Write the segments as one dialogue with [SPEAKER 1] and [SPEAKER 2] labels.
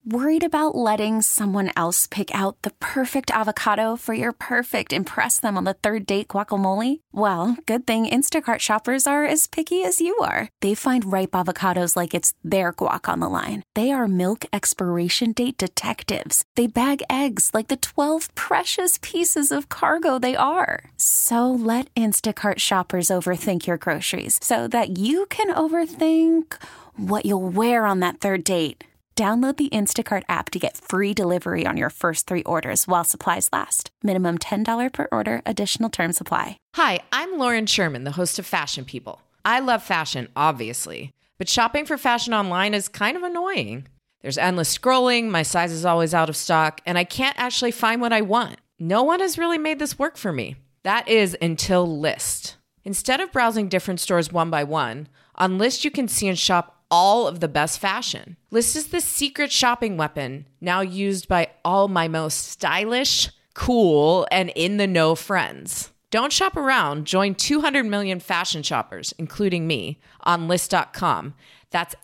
[SPEAKER 1] Worried about letting someone else pick out the perfect avocado for your perfect impress them on the third date guacamole? Well, good thing Instacart shoppers are as picky as you are. They find ripe avocados like it's their guac on the line. They are milk expiration date detectives. They bag eggs like the 12 precious pieces of cargo they are. So let Instacart shoppers overthink your groceries so that you can overthink what you'll wear on that third date. Download the Instacart app to get free delivery on your first 3 orders while supplies last. Minimum $10 per order. Additional terms apply.
[SPEAKER 2] Hi, I'm Lauren Sherman, the host of Fashion People. I love fashion, obviously, but shopping for fashion online is kind of annoying. There's endless scrolling, my size is always out of stock, and I can't actually find what I want. No one has really made this work for me. That is until Lyst. Instead of browsing different stores one by one, on Lyst you can see and shop all of the best fashion. Lyst is the secret shopping weapon now used by all my most stylish, cool, and in-the-know friends. Don't shop around. Join 200 million fashion shoppers, including me, on Lyst.com. That's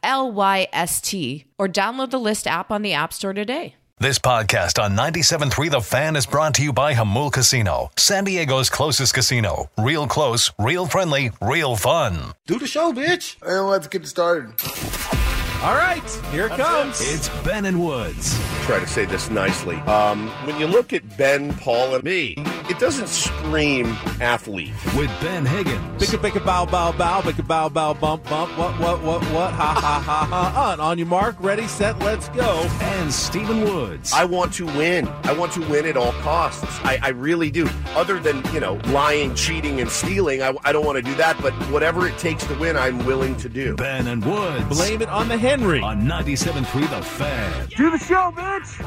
[SPEAKER 2] Lyst, or download the Lyst app on the App Store today.
[SPEAKER 3] This podcast on 97.3 The Fan is brought to you by Jamul Casino, San Diego's closest casino. Real close, real friendly, real fun.
[SPEAKER 4] Do the show, bitch. And let's get started.
[SPEAKER 5] All right, here it comes.
[SPEAKER 3] It's Ben and Woods.
[SPEAKER 4] Try to say this nicely. When you look at Ben, Paul, and me, it doesn't scream athlete.
[SPEAKER 3] With Ben Higgins.
[SPEAKER 5] Bicka bow bow bow, bicka bow bow bump bump. What? Ha ha ha ha. On your mark, ready, set, let's go.
[SPEAKER 3] And Stephen Woods.
[SPEAKER 4] I want to win. I want to win at all costs. I really do. Other than, lying, cheating, and stealing, I don't want to do that. But whatever it takes to win, I'm willing to do.
[SPEAKER 3] Ben and Woods.
[SPEAKER 5] Blame it on the Henry.
[SPEAKER 3] On 97.3 The Fan.
[SPEAKER 5] Do the show, bitch.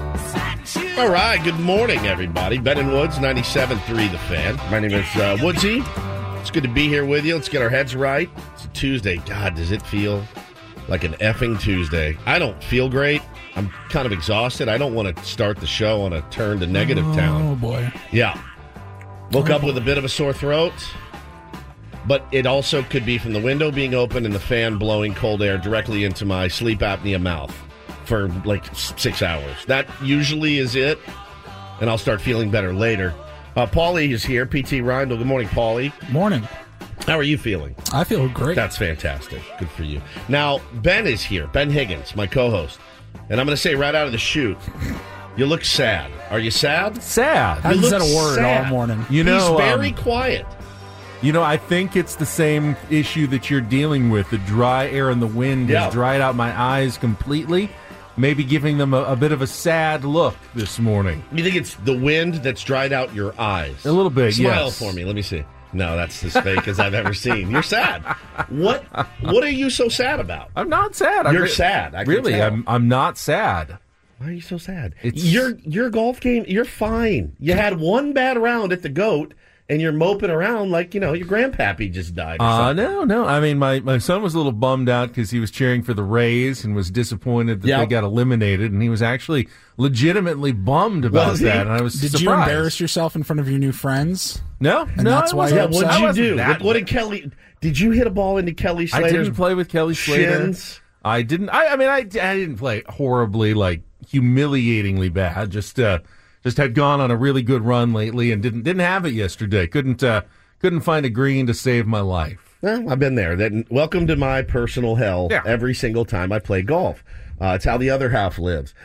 [SPEAKER 4] All right, good morning, everybody. Ben and Woods, 97.3 The Fan. My name is Woodsy. It's good to be here with you. Let's get our heads right. It's a Tuesday. God, does it feel like an effing Tuesday? I don't feel great. I'm kind of exhausted. I don't want to start the show on a turn to negative town.
[SPEAKER 6] Oh, boy.
[SPEAKER 4] Yeah. Woke up with a bit of a sore throat. But it also could be from the window being open and the fan blowing cold air directly into my sleep apnea mouth for like 6 hours. That usually is it, and I'll start feeling better later. Paulie is here, PT Reindl. Good morning, Paulie.
[SPEAKER 6] Morning.
[SPEAKER 4] How are you feeling?
[SPEAKER 6] I feel great.
[SPEAKER 4] That's fantastic. Good for you. Now, Ben is here, Ben Higgins, my co-host. And I'm going to say right out of the chute, you look sad. Are you sad?
[SPEAKER 5] Sad.
[SPEAKER 6] I haven't said a word
[SPEAKER 4] sad.
[SPEAKER 6] all morning.
[SPEAKER 4] He's very quiet.
[SPEAKER 5] I think it's the same issue that you're dealing with. The dry air and the wind has dried out my eyes completely, maybe giving them a bit of a sad look this morning.
[SPEAKER 4] You think it's the wind that's dried out your eyes?
[SPEAKER 5] A little bit,
[SPEAKER 4] Smile
[SPEAKER 5] yes.
[SPEAKER 4] for me. Let me see. No, that's as fake as I've ever seen. You're sad. What are you so sad about?
[SPEAKER 5] I'm not sad.
[SPEAKER 4] You're sad. I can tell.
[SPEAKER 5] I'm not sad.
[SPEAKER 4] Why are you so sad? Your golf game, you're fine. You had one bad round at the GOAT, and you're moping around like, your grandpappy just died or something.
[SPEAKER 5] No. I mean, my son was a little bummed out because he was cheering for the Rays and was disappointed that they got eliminated, and he was actually legitimately bummed about that, and I was surprised.
[SPEAKER 6] Did you embarrass yourself in front of your new friends?
[SPEAKER 5] No.
[SPEAKER 6] That's why you're upset?
[SPEAKER 4] What'd you do? What did Kelly... Did you hit a ball into Kelly Slater's
[SPEAKER 5] I didn't play with Kelly Slater.
[SPEAKER 4] Shins?
[SPEAKER 5] I didn't. I didn't play horribly, like humiliatingly bad. Just had gone on a really good run lately and didn't have it yesterday. Couldn't find a green to save my life.
[SPEAKER 4] Well, I've been there. Welcome to my personal hell. Every single time I play golf. It's how the other half lives.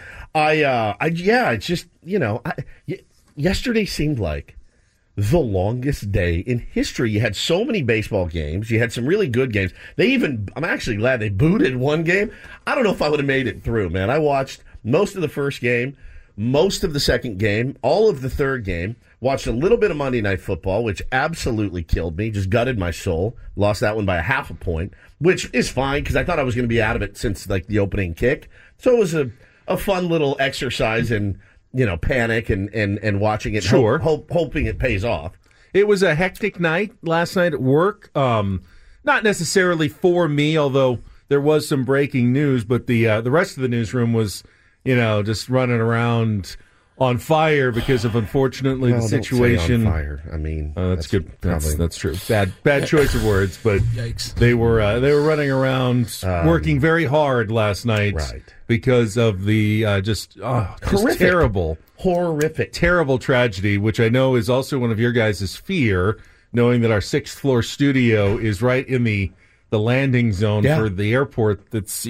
[SPEAKER 4] It's just yesterday seemed like the longest day in history. You had so many baseball games. You had some really good games. I'm actually glad they booted one game. I don't know if I would have made it through, man. I watched most of the first game, most of the second game, all of the third game, watched a little bit of Monday Night Football, which absolutely killed me, just gutted my soul. Lost that one by 0.5 point, which is fine because I thought I was going to be out of it since like the opening kick. So it was a fun little exercise in, panic and watching it, hoping it pays off.
[SPEAKER 5] It was a hectic night last night at work. Not necessarily for me, although there was some breaking news, but the rest of the newsroom was, just running around on fire because of, unfortunately, the situation.
[SPEAKER 4] Don't say on fire. I mean,
[SPEAKER 5] that's good. That's true. Bad choice of words, but
[SPEAKER 6] Yikes.
[SPEAKER 5] They were running around working very hard last night,
[SPEAKER 4] right,
[SPEAKER 5] because of the just terrible,
[SPEAKER 4] horrific,
[SPEAKER 5] terrible tragedy, which I know is also one of your guys' fear, knowing that our 6th floor studio is right in the landing zone for the airport. That's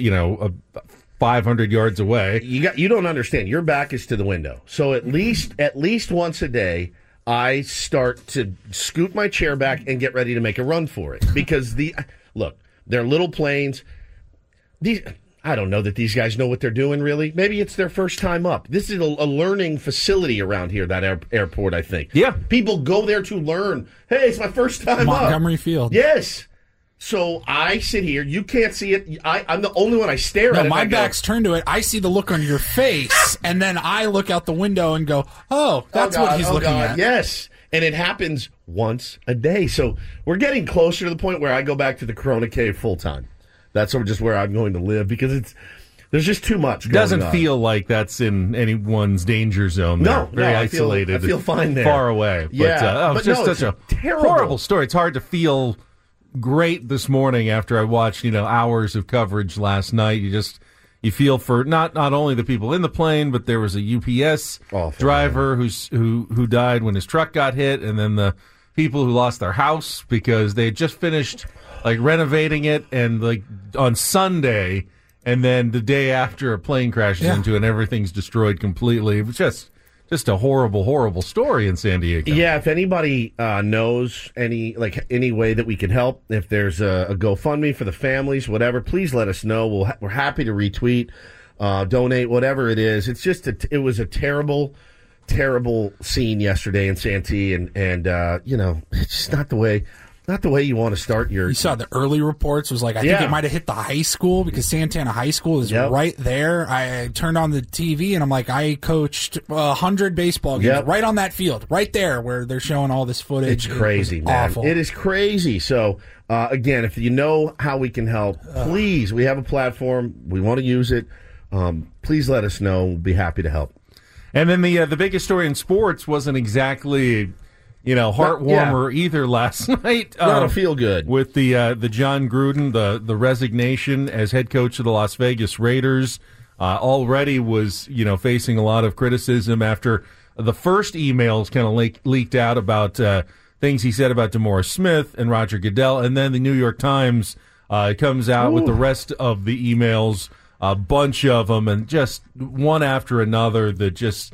[SPEAKER 5] 500 yards away.
[SPEAKER 4] You don't understand. Your back is to the window. So at least once a day, I start to scoot my chair back and get ready to make a run for it. Because they're little planes. I don't know that these guys know what they're doing, really. Maybe it's their first time up. This is a learning facility around here, that airport, I think.
[SPEAKER 5] Yeah.
[SPEAKER 4] People go there to learn. Hey, it's my first time up.
[SPEAKER 6] Montgomery Field.
[SPEAKER 4] Yes. So I sit here. You can't see it. I'm the only one. I stare at it.
[SPEAKER 6] My back's turned to it. I see the look on your face, and then I look out the window and go, "Oh, that's what he's looking at."
[SPEAKER 4] Yes, and it happens once a day. So we're getting closer to the point where I go back to the Corona Cave full time. That's just where I'm going to live, because there's just too much going on.
[SPEAKER 5] Doesn't feel like that's in anyone's danger zone.
[SPEAKER 4] No,
[SPEAKER 5] very isolated.
[SPEAKER 4] I feel fine there,
[SPEAKER 5] far away.
[SPEAKER 4] Yeah,
[SPEAKER 5] but just such a horrible story. It's hard to feel great this morning after I watched hours of coverage last night. You feel for not only the people in the plane, but there was a UPS driver who died when his truck got hit, and then the people who lost their house because they had just finished renovating it, and on Sunday, and then the day after a plane crashes into it and everything's destroyed completely. It was just a horrible, horrible story in San Diego.
[SPEAKER 4] Yeah, if anybody knows any way that we can help, if there's a GoFundMe for the families, whatever, please let us know. We're happy to retweet, donate, whatever it is. It's just it was a terrible, terrible scene yesterday in Santee, and it's just not the way you want to start your...
[SPEAKER 6] You saw the early reports. Was I think it might have hit the high school, because Santana High School is right there. I turned on the TV, and I'm like, I coached 100 baseball games right on that field, right there where they're showing all this footage.
[SPEAKER 4] It's crazy, man.
[SPEAKER 6] Awful.
[SPEAKER 4] It is crazy. So, again, if you know how we can help, please, we have a platform. We want to use it. Please let us know. We'll be happy to help.
[SPEAKER 5] And then the biggest story in sports wasn't exactly... heartwarmer either last night.
[SPEAKER 4] That'll feel good.
[SPEAKER 5] With the John Gruden, the resignation as head coach of the Las Vegas Raiders, already was, facing a lot of criticism after the first emails kind of leaked out about things he said about DeMaurice Smith and Roger Goodell, and then the New York Times comes out with the rest of the emails, a bunch of them, and just one after another that just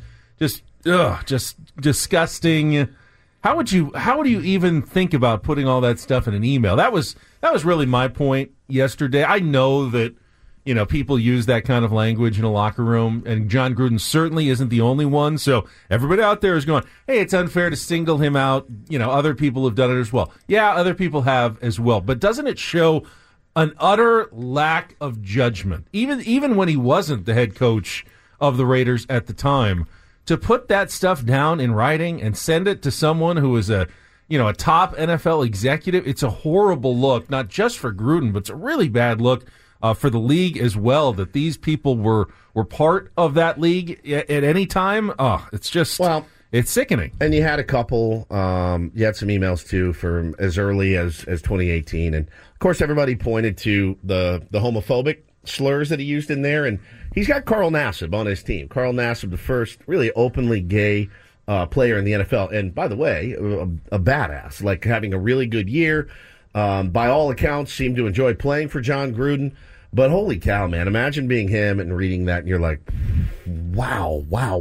[SPEAKER 5] disgusting. How would you even think about putting all that stuff in an email? That was really my point yesterday. I know that people use that kind of language in a locker room, and John Gruden certainly isn't the only one. So everybody out there is going, hey, it's unfair to single him out. Other people have done it as well. Yeah, other people have as well. But doesn't it show an utter lack of judgment, even when he wasn't the head coach of the Raiders at the time? To put that stuff down in writing and send it to someone who is a top NFL executive, it's a horrible look, not just for Gruden, but it's a really bad look for the league as well, that these people were part of that league at any time. It's just, it's sickening.
[SPEAKER 4] And you had a couple, you had some emails too from as early as 2018. And of course, everybody pointed to the homophobic slurs that he used in there, and he's got Carl Nassib on his team. Carl Nassib, the first really openly gay player in the NFL, and by the way, a badass, having a really good year. By all accounts, seemed to enjoy playing for John Gruden. But holy cow, man! Imagine being him and reading that, and you're like, wow.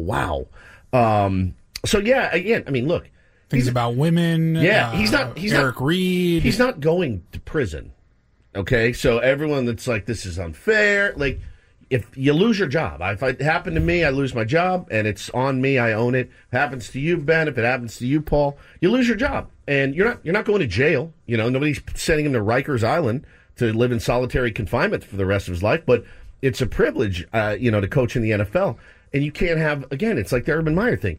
[SPEAKER 4] So yeah, again, I mean, look,
[SPEAKER 6] things about women.
[SPEAKER 4] Yeah, he's not
[SPEAKER 6] Eric Reed.
[SPEAKER 4] He's not going to prison. Okay, so everyone that's like, this is unfair, if you lose your job, if it happened to me, I lose my job, and it's on me, I own it. If it happens to you, Ben, if it happens to you, Paul, you lose your job, and you're not going to jail. Nobody's sending him to Rikers Island to live in solitary confinement for the rest of his life, but it's a privilege, to coach in the NFL, and you can't have, again, it's like the Urban Meyer thing.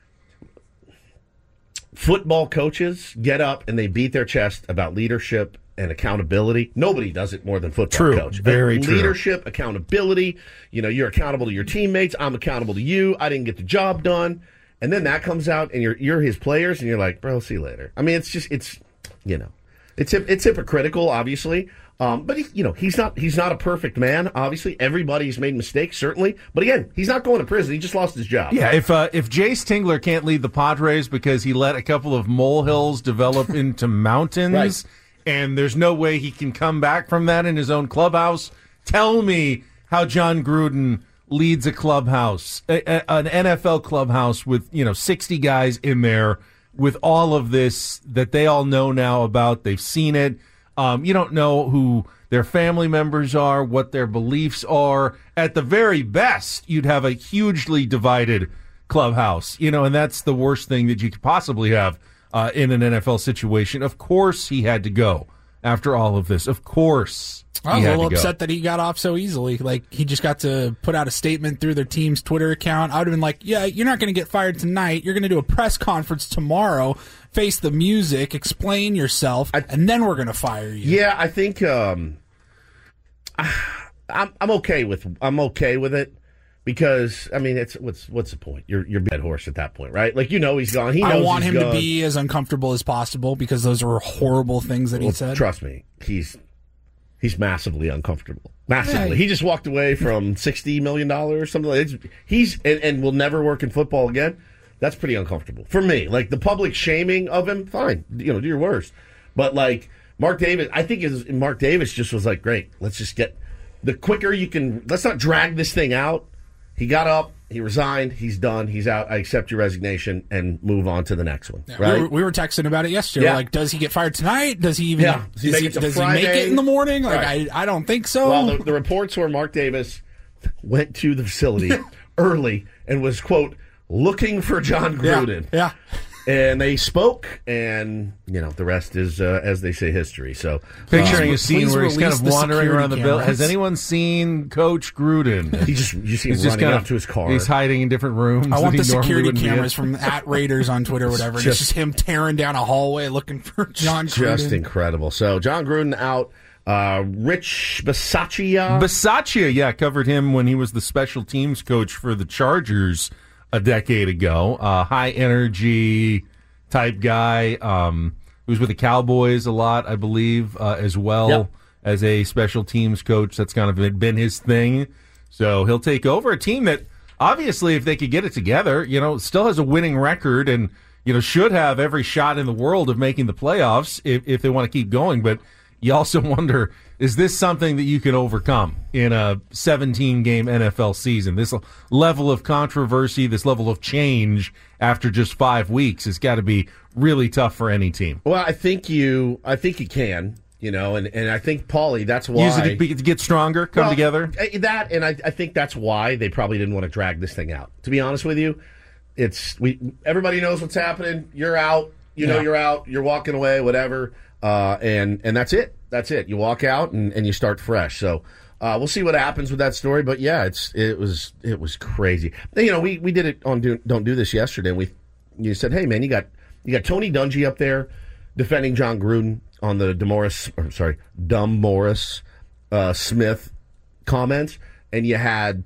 [SPEAKER 4] Football coaches get up and they beat their chest about leadership and accountability. Nobody does it more than football
[SPEAKER 5] True.
[SPEAKER 4] coach.
[SPEAKER 5] Very true.
[SPEAKER 4] Leadership, accountability. You're accountable to your teammates. I'm accountable to you. I didn't get the job done. And then that comes out, and you're his players, and you're like, bro, see you later. I mean, it's hypocritical, obviously. But he's not a perfect man. Obviously, everybody's made mistakes, certainly. But again, he's not going to prison. He just lost his job.
[SPEAKER 5] Yeah, if Jace Tingler can't lead the Padres because he let a couple of molehills develop into mountains, right, and there's no way he can come back from that in his own clubhouse, tell me how John Gruden leads a clubhouse, an NFL clubhouse with 60 guys in there with all of this that they all know now about. They've seen it. You don't know who their family members are, what their beliefs are. At the very best, you'd have a hugely divided clubhouse, and that's the worst thing that you could possibly have in an NFL situation. Of course he had to go after all of this. Of course.
[SPEAKER 6] I was a little upset that he got off so easily. Like, he just got to put out a statement through their team's Twitter account. I would have been like, yeah, you're not going to get fired tonight. You're going to do a press conference tomorrow, face the music, explain yourself, and then we're going to fire you.
[SPEAKER 4] Yeah, I think I'm okay with it because, I mean, it's what's the point? You're dead horse at that point, right? Like, he's gone. He knows
[SPEAKER 6] I want him
[SPEAKER 4] gone.
[SPEAKER 6] to be as uncomfortable as possible because those were horrible things that he said.
[SPEAKER 4] Trust me, he's massively uncomfortable. Massively. Right. He just walked away from $60 million or something. He's will never work in football again. That's pretty uncomfortable for me. Like, the public shaming of him, fine. Do your worst. But like Mark Davis, I think Mark Davis just was like, great. Let's just get the quicker you can. Let's not drag this thing out. He got up. He resigned. He's done. He's out. I accept your resignation and move on to the next one.
[SPEAKER 6] Yeah,
[SPEAKER 4] right?
[SPEAKER 6] We were texting about it yesterday.
[SPEAKER 4] Yeah.
[SPEAKER 6] Like, does he get fired tonight? Does he even?
[SPEAKER 4] Yeah. Does he make
[SPEAKER 6] it in the morning? Like,
[SPEAKER 4] right.
[SPEAKER 6] I don't think so.
[SPEAKER 4] Well, the reports were Mark Davis went to the facility early and was, quote, looking for John Gruden.
[SPEAKER 6] Yeah.
[SPEAKER 4] And they spoke, and the rest is, as they say, history. So,
[SPEAKER 5] picturing a scene where he's kind of wandering around the building. Has anyone seen Coach Gruden?
[SPEAKER 4] You see him running out to his car.
[SPEAKER 5] He's hiding in different rooms.
[SPEAKER 6] I want the security cameras from @Raiders on Twitter or whatever. It's just him tearing down a hallway looking for John Gruden.
[SPEAKER 4] Just incredible. So, John Gruden out. Rich Bisaccia,
[SPEAKER 5] covered him when he was the special teams coach for the Chargers a decade ago. High energy type guy. He was with the Cowboys a lot, I believe, as well as a special teams coach. That's kind of been his thing. So he'll take over a team that obviously, if they could get it together, still has a winning record and, should have every shot in the world of making the playoffs if they want to keep going. But you also wonder, is this something that you can overcome in a 17-game NFL season? This level of controversy, this level of change after just 5 weeks has got to be really tough for any team.
[SPEAKER 4] Well, I think you can, and I think, Paulie, that's why.
[SPEAKER 5] Use it to get stronger, come together?
[SPEAKER 4] That, and I think that's why they probably didn't want to drag this thing out. To be honest with you, everybody knows what's happening. You're out. You're out. You're walking away, whatever. And that's it. That's it. You walk out and you start fresh. So we'll see what happens with that story. But yeah, it was crazy. We did it on Don't Do This yesterday. And you said, hey man, you got Tony Dungy up there defending John Gruden on the Dumb Morris Smith comments, and you had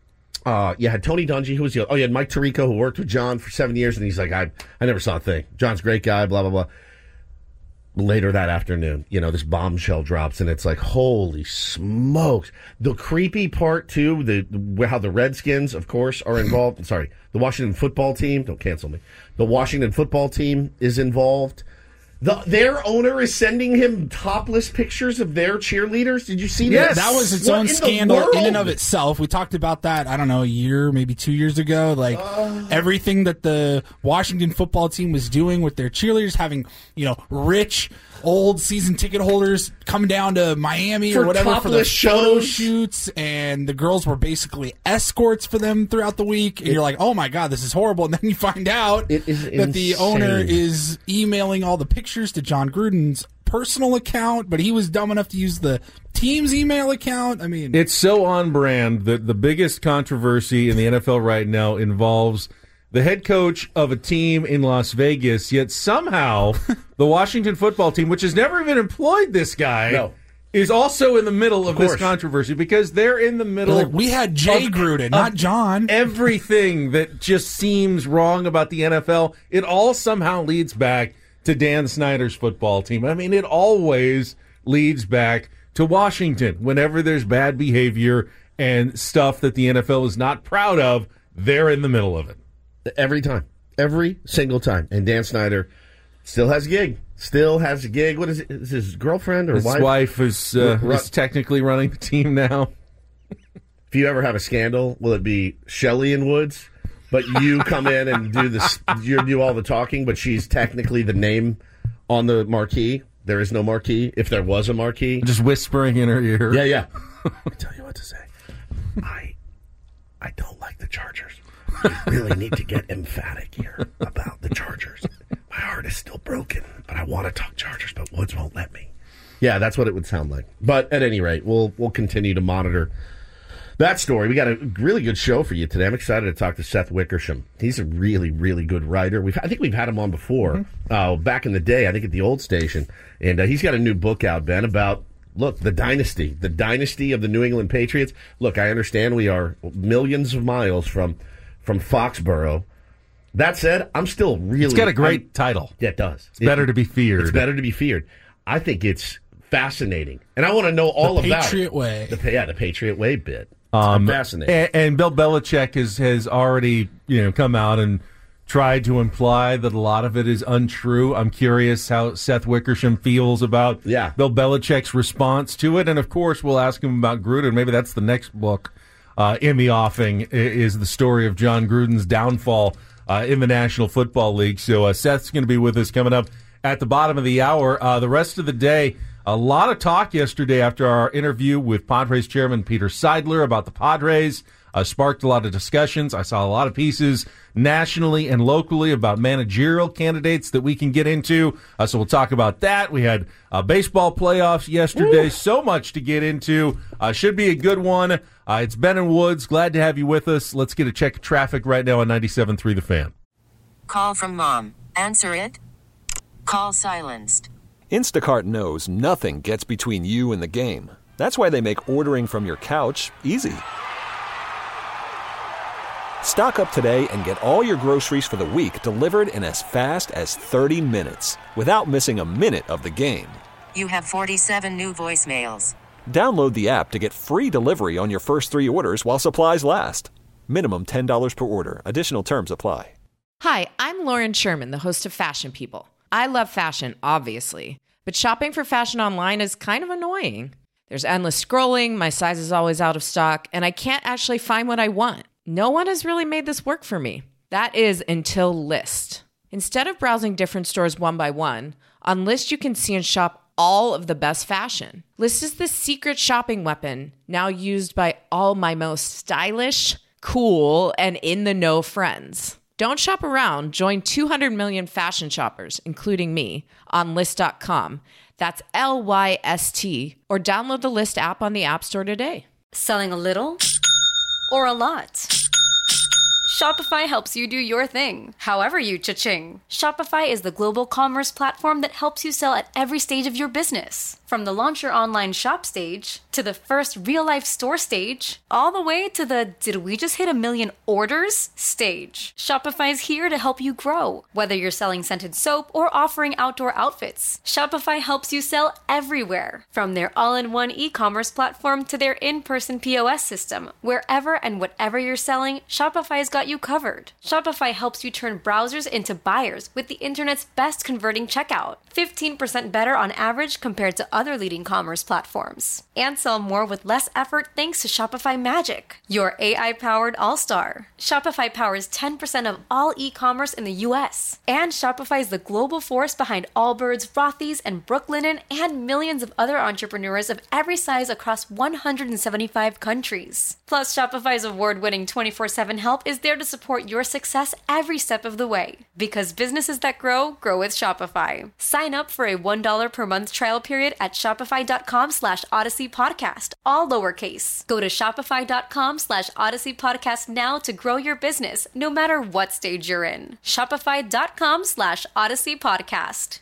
[SPEAKER 4] Tony Dungy, who was you had Mike Tirico, who worked with John for 7 years, and he's like, I never saw a thing. John's a great guy, blah blah blah. Later that afternoon, this bombshell drops, and it's like, holy smokes. The creepy part, too, how the Redskins, of course, are involved. Sorry, the Washington football team. Don't cancel me. The Washington football team is involved. Their owner is sending him topless pictures of their cheerleaders. Did you see that?
[SPEAKER 6] Yes. That was its own scandal in and of itself. We talked about that, I don't know, a year, maybe 2 years ago. Like, everything that the Washington football team was doing with their cheerleaders, having, rich, old season ticket holders come down to Miami or whatever for the photo shoots, and the girls were basically escorts for them throughout the week. And you're like, oh my God, this is horrible. And then you find out that the owner is emailing all the pictures to John Gruden's personal account, but he was dumb enough to use the team's email account. I mean,
[SPEAKER 5] it's so on brand that the biggest controversy in the NFL right now involves the head coach of a team in Las Vegas, yet somehow the Washington football team, which has never even employed this guy, is also in the middle of this controversy because they're in the middle.
[SPEAKER 6] We had Jay Gruden, not John.
[SPEAKER 5] Everything that just seems wrong about the NFL, it all somehow leads back to Dan Snyder's football team. I mean, it always leads back to Washington. Whenever there's bad behavior and stuff that the NFL is not proud of, they're in the middle of it.
[SPEAKER 4] Every time. Every single time. And Dan Snyder still has a gig. What is it? Is his girlfriend or
[SPEAKER 5] his
[SPEAKER 4] wife?
[SPEAKER 5] His wife is technically running the team now.
[SPEAKER 4] If you ever have a scandal, will it be Shelley and Woods? But you come in and do all the talking, but she's technically the name on the marquee. There is no marquee. If there was a marquee.
[SPEAKER 5] Just whispering in her ear.
[SPEAKER 4] Yeah. I tell you what to say. I don't like the Chargers. We really need to get emphatic here about the Chargers. My heart is still broken, but I want to talk Chargers, but Woods won't let me. Yeah, that's what it would sound like. But at any rate, we'll continue to monitor that story. We got a really good show for you today. I'm excited to talk to Seth Wickersham. He's a really, really good writer. I think we've had him on before, back in the day, I think at the old station. And he's got a new book out, Ben, about, look, the dynasty of the New England Patriots. Look, I understand we are millions of miles from Foxborough. That said, I'm still really...
[SPEAKER 5] It's got a great title.
[SPEAKER 4] Yeah, it does.
[SPEAKER 5] It's better to be feared.
[SPEAKER 4] It's better to be feared. I think it's fascinating. And I want to know all about it.
[SPEAKER 6] The Patriot Way.
[SPEAKER 4] The Patriot Way bit. It's fascinating.
[SPEAKER 5] And Bill Belichick has already come out and tried to imply that a lot of it is untrue. I'm curious how Seth Wickersham feels about Bill Belichick's response to it. And, of course, we'll ask him about Gruden. Maybe that's the next book in the offing is the story of John Gruden's downfall in the National Football League. So Seth's going to be with us coming up at the bottom of the hour. The rest of the day, a lot of talk yesterday after our interview with Padres chairman Peter Seidler about the Padres. Sparked a lot of discussions. I saw a lot of pieces nationally and locally about managerial candidates that we can get into. So we'll talk about that. We had baseball playoffs yesterday. Ooh. So much to get into. Should be a good one. It's Ben and Woods. Glad to have you with us. Let's get a check of traffic right now on 97.3 The Fan.
[SPEAKER 7] Call from mom. Answer it. Call silenced.
[SPEAKER 8] Instacart knows nothing gets between you and the game. That's why they make ordering from your couch easy. Stock up today and get all your groceries for the week delivered in as fast as 30 minutes without missing a minute of the game.
[SPEAKER 7] You have 47 new voicemails.
[SPEAKER 8] Download the app to get free delivery on your first 3 orders while supplies last. Minimum $10 per order. Additional terms apply.
[SPEAKER 2] Hi, I'm Lauren Sherman, the host of Fashion People. I love fashion, obviously, but shopping for fashion online is kind of annoying. There's endless scrolling, my size is always out of stock, and I can't actually find what I want. No one has really made this work for me. That is until Lyst. Instead of browsing different stores one by one, on Lyst you can see and shop all of the best fashion. Lyst is the secret shopping weapon now used by all my most stylish, cool, and in-the-know friends. Don't shop around. Join 200 million fashion shoppers, including me, on Lyst.com. That's Lyst, or download the Lyst app on the App Store today.
[SPEAKER 9] Selling a little or a lot? Shopify helps you do your thing, however you cha-ching. Shopify is the global commerce platform that helps you sell at every stage of your business. From the launch your online shop stage, to the first real-life store stage, all the way to the did we just hit 1 million orders stage. Shopify's here to help you grow. Whether you're selling scented soap or offering outdoor outfits, Shopify helps you sell everywhere. From their all-in-one e-commerce platform to their in-person POS system, wherever and whatever you're selling, Shopify's got you covered. Shopify helps you turn browsers into buyers with the internet's best converting checkout. 15% better on average compared to other leading commerce platforms. And sell more with less effort thanks to Shopify Magic, your AI-powered all-star. Shopify powers 10% of all e-commerce in the U.S. And Shopify is the global force behind Allbirds, Rothy's, and Brooklinen, and millions of other entrepreneurs of every size across 175 countries. Plus, Shopify's award-winning 24/7 help is there there to support your success every step of the way. Because businesses that grow, grow with Shopify. Sign up for a $1 per month trial period at shopify.com/Odyssey Podcast, all lowercase. Go to shopify.com/Odyssey Podcast now to grow your business, no matter what stage you're in. Shopify.com/Odyssey Podcast.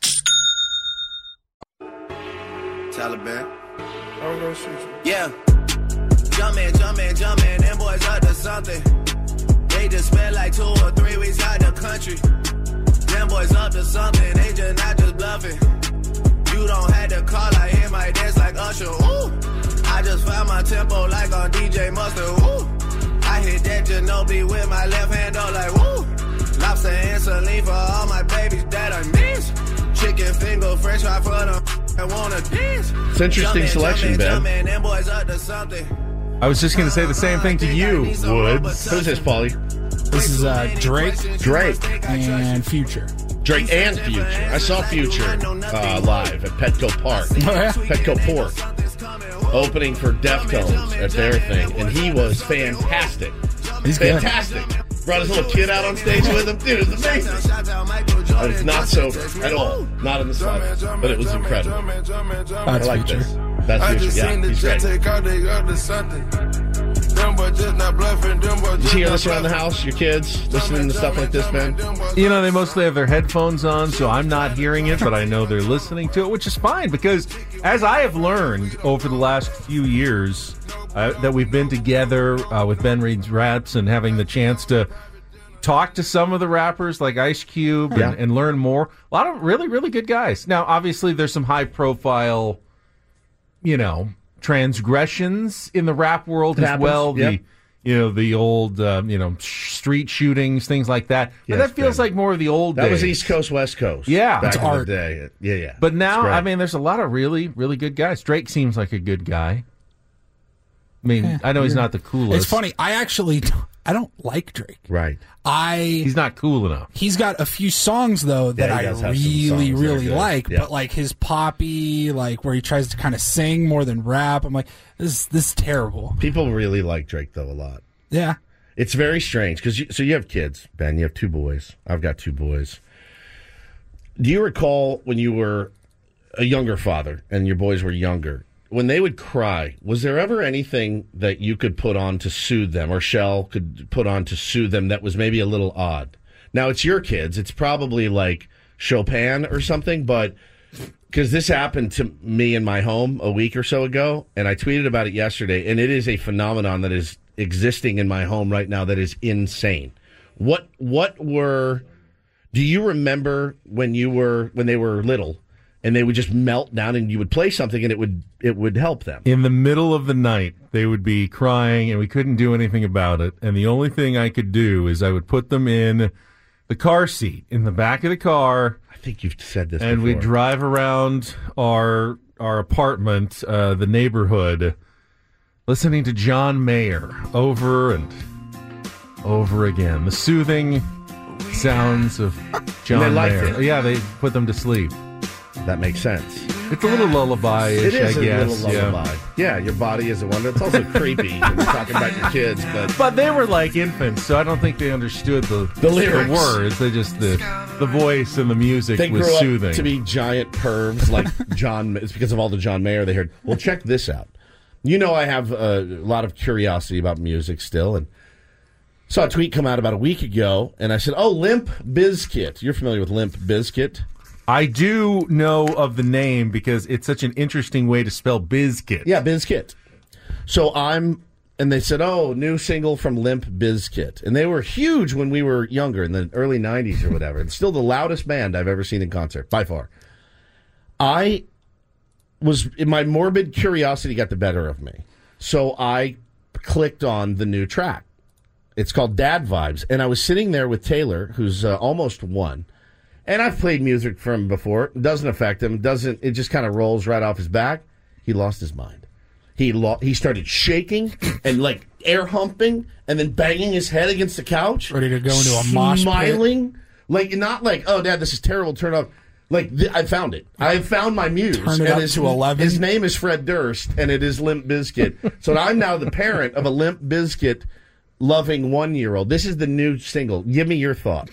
[SPEAKER 10] Taliban. I'm gonna shoot you. Yeah. Jumpin', them boys up to something. They just spent like 2 or 3 weeks out the country. Them boys up to something, they just not just bluffing. You don't have to call, I hear my dance like Usher, ooh. I just found my tempo like on DJ Mustard, ooh. I hit that Ginobili with my left hand, oh like woo. Lobster and saline for all my babies that I miss. Chicken finger, fresh fry for them, I wanna dance.
[SPEAKER 4] It's interesting selection, Ben.
[SPEAKER 10] Them boys up to something.
[SPEAKER 5] I was just going to say the same thing to you, Woods.
[SPEAKER 4] Who's this, Paulie?
[SPEAKER 6] This is Drake.
[SPEAKER 4] Drake.
[SPEAKER 6] And Future.
[SPEAKER 4] Drake and Future. I saw Future live at Petco Park.
[SPEAKER 6] Oh, yeah?
[SPEAKER 4] Petco Pork. Opening for Deftones at their thing. And he was fantastic.
[SPEAKER 6] He's
[SPEAKER 4] fantastic.
[SPEAKER 6] Good.
[SPEAKER 4] Brought his little kid out on stage with him. Dude, it was amazing. But it's not sober at all. Not in the slightest. But it was incredible. I like
[SPEAKER 6] Future.
[SPEAKER 4] this. That's Future. Yeah, he's great. You hear this around the house? Your kids listening to stuff like this, man?
[SPEAKER 5] You know, they mostly have their headphones on, so I'm not hearing it, but I know they're listening to it, which is fine, because as I have learned over the last few years that we've been together with Ben Reed's Raps and having the chance to talk to some of the rappers like Ice Cube and learn more, a lot of really, really good guys. Now, obviously, there's some high-profile, transgressions in the rap world as well. Yep. The old, street shootings, things like that. But that feels like more of the old days.
[SPEAKER 4] That was East Coast, West Coast.
[SPEAKER 5] Yeah.
[SPEAKER 4] Back in the day. Yeah.
[SPEAKER 5] But now, I mean, there's a lot of really, really good guys. Drake seems like a good guy. I mean, I know he's not the coolest.
[SPEAKER 6] It's funny. I don't like Drake.
[SPEAKER 4] Right.
[SPEAKER 5] He's not cool enough.
[SPEAKER 6] He's got a few songs though that I really, really like, but like his poppy, like where he tries to kind of sing more than rap. I'm like, this is terrible.
[SPEAKER 4] People really like Drake though a lot.
[SPEAKER 6] Yeah.
[SPEAKER 4] It's very strange because you have kids, Ben. You have 2 boys. I've got 2 boys. Do you recall when you were a younger father and your boys were younger? When they would cry, was there ever anything that you could put on to soothe them, or Shell could put on to soothe them that was maybe a little odd? Now, it's your kids. It's probably like Chopin or something, but because this happened to me in my home a week or so ago, and I tweeted about it yesterday, and it is a phenomenon that is existing in my home right now that is insane. Do you remember when they were little, and they would just melt down, and you would play something, and it would help them?
[SPEAKER 5] In the middle of the night, they would be crying, and we couldn't do anything about it. And the only thing I could do is I would put them in the car seat in the back of the car.
[SPEAKER 4] I think you've said this
[SPEAKER 5] and
[SPEAKER 4] before.
[SPEAKER 5] we'd drive around our apartment, the neighborhood, listening to John Mayer over and over again. The soothing sounds of John Mayer.
[SPEAKER 4] It.
[SPEAKER 5] Yeah, they put them to sleep.
[SPEAKER 4] That makes sense.
[SPEAKER 5] It's a little lullaby-ish,
[SPEAKER 4] it is
[SPEAKER 5] I guess.
[SPEAKER 4] A little lullaby. Yeah, your body is a wonder. It's also creepy when you're talking about your kids.
[SPEAKER 5] But they were like infants, so I don't think they understood the
[SPEAKER 4] lyrics.
[SPEAKER 5] The words. They just, the voice and the music
[SPEAKER 4] they
[SPEAKER 5] was
[SPEAKER 4] grew
[SPEAKER 5] soothing.
[SPEAKER 4] Up to be giant pervs like John. It's because of all the John Mayer they heard. Well, check this out. I have a lot of curiosity about music still, and saw a tweet come out about a week ago, and I said, Limp Bizkit. You're familiar with Limp Bizkit?
[SPEAKER 5] I do know of the name because it's such an interesting way to spell Bizkit.
[SPEAKER 4] Yeah, Bizkit. So and they said, new single from Limp Bizkit. And they were huge when we were younger, in the early 90s or whatever. It's still the loudest band I've ever seen in concert, by far. My morbid curiosity got the better of me. So I clicked on the new track. It's called Dad Vibes. And I was sitting there with Taylor, who's almost 1. And I've played music from him before. It doesn't affect him. It just kind of rolls right off his back. He lost his mind. He started shaking and like air humping and then banging his head against the couch.
[SPEAKER 6] Ready to go into a mosh pit.
[SPEAKER 4] Smiling. Like, not like, Dad, this is terrible. Turn off. Like, I found it. I have found my muse.
[SPEAKER 6] Turn it up to 11.
[SPEAKER 4] His name is Fred Durst, and it is Limp Bizkit. So I'm now the parent of a Limp Bizkit loving 1-year-old. This is the new single. Give me your thoughts.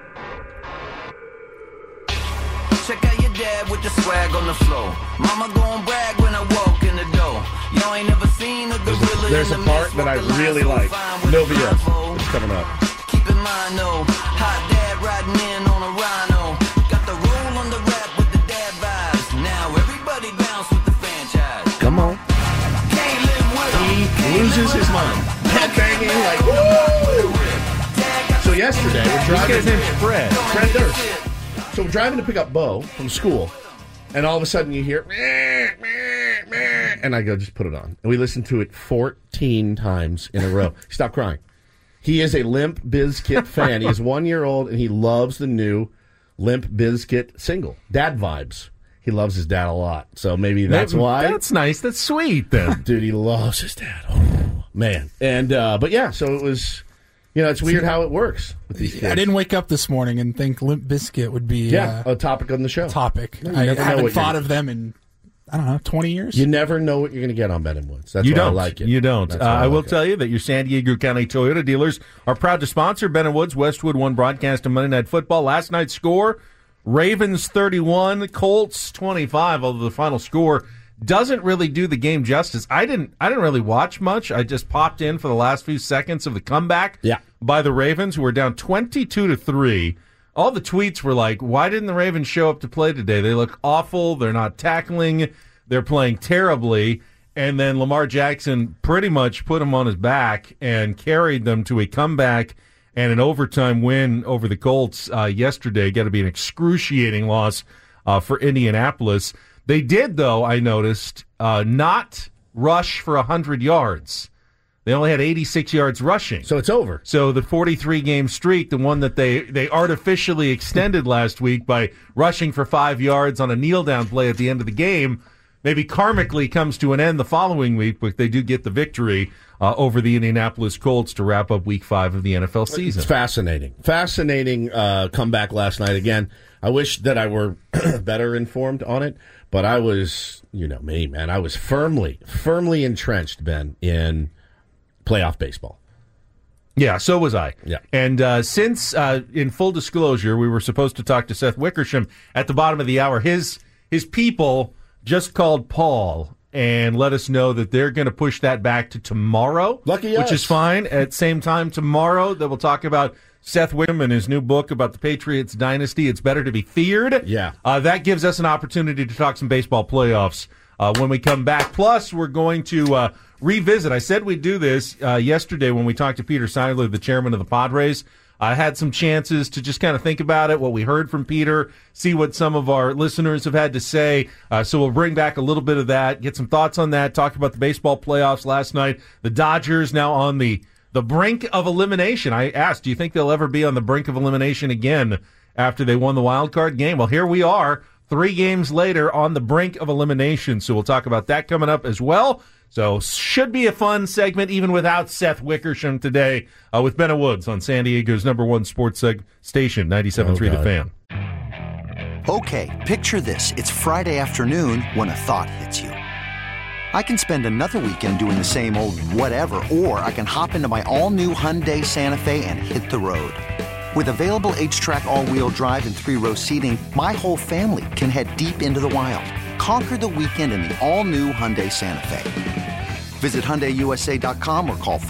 [SPEAKER 10] Check out your dad with the swag on the floor. Mama gon' brag when I walk in the door. Y'all ain't never seen a gorilla.
[SPEAKER 4] There's a part that I really like. No BS. It's coming up.
[SPEAKER 10] Keep in mind, though, hot dad riding in on a rhino. Got the roll on the rap with the dad vibes. Now everybody bounce with the franchise.
[SPEAKER 4] Come on.
[SPEAKER 10] Can't live with him.
[SPEAKER 4] He loses his mind. Headbanging like, woo! So yesterday, we're driving.
[SPEAKER 5] This guy's name's Fred.
[SPEAKER 4] Fred Durst. So we're driving to pick up Bo from school, and all of a sudden you hear, meh, meh, meh, and I go, just put it on. And we listened to it 14 times in a row. Stop crying. He is a Limp Bizkit fan. He is 1 year old, and he loves the new Limp Bizkit single, Dad Vibes. He loves his dad a lot, so maybe that's why.
[SPEAKER 5] That's nice. That's sweet, then.
[SPEAKER 4] Dude, he loves his dad. Oh, man. And, but yeah, so it was, it's weird how it works with these kids.
[SPEAKER 6] I didn't wake up this morning and think Limp Bizkit would be
[SPEAKER 4] a topic on the show.
[SPEAKER 6] No, I haven't thought of them in, 20 years.
[SPEAKER 4] You never know what you're going to get on Ben & Woods. That's why I like it.
[SPEAKER 5] You don't. I will tell you that your San Diego County Toyota dealers are proud to sponsor Ben & Woods Westwood One broadcast of Monday Night Football. Last night's score, Ravens 31, Colts 25, although the final score doesn't really do the game justice. I didn't really watch much. I just popped in for the last few seconds of the comeback by the Ravens, who were down 22-3. All the tweets were like, why didn't the Ravens show up to play today? They look awful. They're not tackling. They're playing terribly. And then Lamar Jackson pretty much put them on his back and carried them to a comeback and an overtime win over the Colts yesterday. Got to be an excruciating loss for Indianapolis. They did, though, I noticed, not rush for 100 yards. They only had 86 yards rushing.
[SPEAKER 4] So it's over.
[SPEAKER 5] So the 43-game streak, the one that they artificially extended last week by rushing for 5 yards on a kneel-down play at the end of the game, maybe karmically comes to an end the following week, but they do get the victory over the Indianapolis Colts to wrap up Week 5 of the NFL season.
[SPEAKER 4] It's fascinating. Fascinating comeback last night. Again, I wish that I were better informed on it, but I was, me, man, I was firmly entrenched, Ben, in playoff baseball.
[SPEAKER 5] Yeah, so was I.
[SPEAKER 4] Yeah.
[SPEAKER 5] And since, in full disclosure, we were supposed to talk to Seth Wickersham at the bottom of the hour, his people just called Paul and let us know that they're going to push that back to tomorrow.
[SPEAKER 4] Lucky us.
[SPEAKER 5] Which is fine. At same time tomorrow, that we'll talk about Seth Wickersham and his new book about the Patriots dynasty. It's Better to Be Feared.
[SPEAKER 4] Yeah.
[SPEAKER 5] That gives us an opportunity to talk some baseball playoffs when we come back. Plus, we're going to revisit. I said we'd do this yesterday when we talked to Peter Seidler, the chairman of the Padres. I had some chances to just kind of think about it, what we heard from Peter, see what some of our listeners have had to say. So we'll bring back a little bit of that, get some thoughts on that, talk about the baseball playoffs last night. The Dodgers now on the brink of elimination. I asked, do you think they'll ever be on the brink of elimination again after they won the wild card game? Well, here we are, 3 games later on the brink of elimination. So we'll talk about that coming up as well. So should be a fun segment even without Seth Wickersham today with Ben & Woods on San Diego's #1 sports station, 97.3 The Fan.
[SPEAKER 11] Okay, picture this. It's Friday afternoon when a thought hits you. I can spend another weekend doing the same old whatever, or I can hop into my all-new Hyundai Santa Fe and hit the road. With available H-Track all-wheel drive and 3-row seating, my whole family can head deep into the wild. Conquer the weekend in the all-new Hyundai Santa Fe. Visit HyundaiUSA.com or call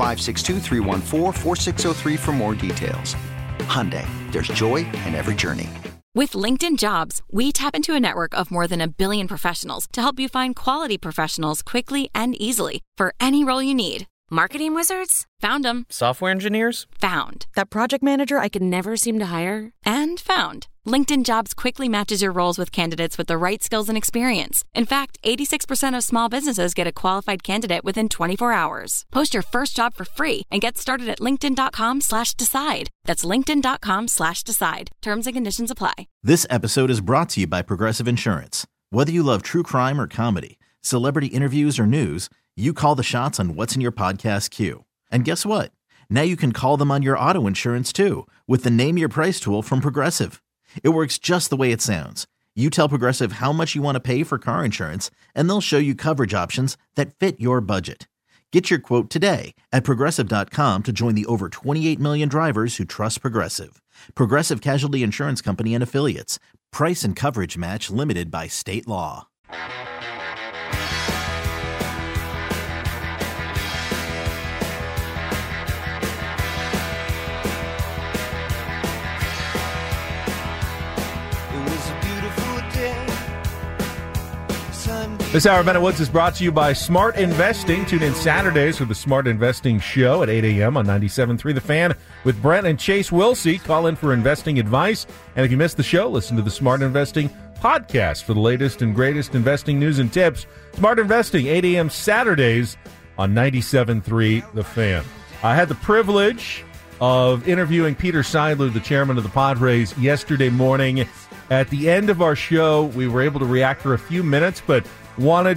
[SPEAKER 11] 562-314-4603 for more details. Hyundai, there's joy in every journey.
[SPEAKER 12] With LinkedIn Jobs, we tap into a network of more than 1 billion professionals to help you find quality professionals quickly and easily for any role you need. Marketing wizards? Found them.
[SPEAKER 13] Software engineers?
[SPEAKER 12] Found.
[SPEAKER 13] That project manager I could never seem to hire?
[SPEAKER 12] And found. LinkedIn Jobs quickly matches your roles with candidates with the right skills and experience. In fact, 86% of small businesses get a qualified candidate within 24 hours. Post your first job for free and get started at linkedin.com/decide. That's linkedin.com/decide. Terms and conditions apply.
[SPEAKER 14] This episode is brought to you by Progressive Insurance. Whether you love true crime or comedy, celebrity interviews or news, you call the shots on what's in your podcast queue. And guess what? Now you can call them on your auto insurance too with the Name Your Price tool from Progressive. It works just the way it sounds. You tell Progressive how much you want to pay for car insurance, and they'll show you coverage options that fit your budget. Get your quote today at Progressive.com to join the over 28 million drivers who trust Progressive. Progressive Casualty Insurance Company and Affiliates. Price and coverage match limited by state law.
[SPEAKER 5] This hour of Bennett Woods is brought to you by Smart Investing. Tune in Saturdays for the Smart Investing Show at 8 a.m. on 97.3 The Fan with Brent and Chase Wilsey. Call in for investing advice. And if you missed the show, listen to the Smart Investing podcast for the latest and greatest investing news and tips. Smart Investing, 8 a.m. Saturdays on 97.3 The Fan. I had the privilege of interviewing Peter Seidler, the chairman of the Padres, yesterday morning. At the end of our show, we were able to react for a few minutes, but wanted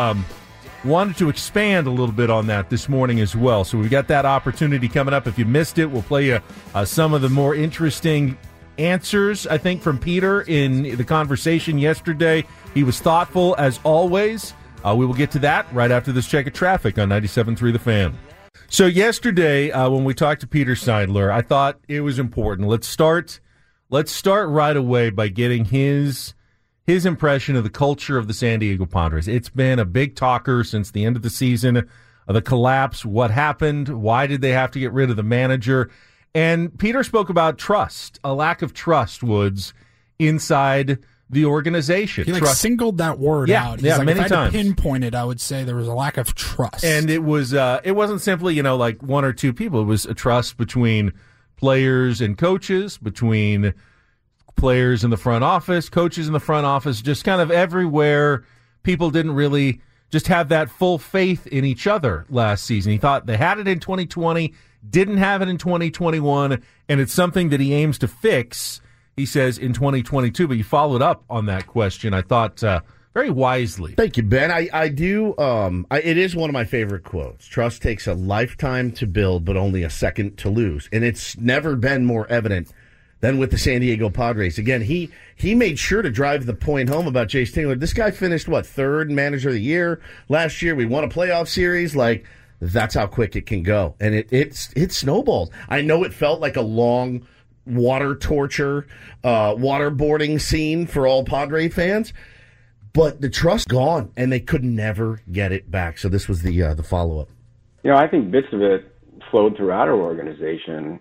[SPEAKER 5] to expand a little bit on that this morning as well. So we've got that opportunity coming up. If you missed it, we'll play you some of the more interesting answers, I think, from Peter in the conversation yesterday. He was thoughtful, as always. We will get to that right after this check of traffic on 97.3 The Fan. So yesterday, when we talked to Peter Seidler, I thought it was important. Let's start right away by getting his impression of the culture of the San Diego Padres. It's been a big talker since the end of the season, the collapse, what happened, why did they have to get rid of the manager? And Peter spoke about trust, a lack of trust, Woods, inside the organization.
[SPEAKER 6] He singled that word out.
[SPEAKER 5] Yeah, many
[SPEAKER 6] if I
[SPEAKER 5] times.
[SPEAKER 6] Had to pinpoint it, I would say there was a lack of trust.
[SPEAKER 5] And it wasn't simply, like one or two people. It was a trust between players and coaches, between players in the front office, coaches in the front office, just kind of everywhere. People didn't really just have that full faith in each other last season. He thought they had it in 2020, didn't have it in 2021, and it's something that he aims to fix, he says, in 2022. But you followed up on that question, I thought, very wisely.
[SPEAKER 4] Thank you, Ben. I do. It is one of my favorite quotes. Trust takes a lifetime to build, but only a second to lose. And it's never been more evident than with the San Diego Padres. Again, he made sure to drive the point home about Jayce Tingler. This guy finished, third manager of the year last year. We won a playoff series. That's how quick it can go. And it snowballed. I know it felt like a long water torture, waterboarding scene for all Padre fans, but the trust gone, and they could never get it back. So this was the follow-up.
[SPEAKER 15] I think bits of it flowed throughout our organization.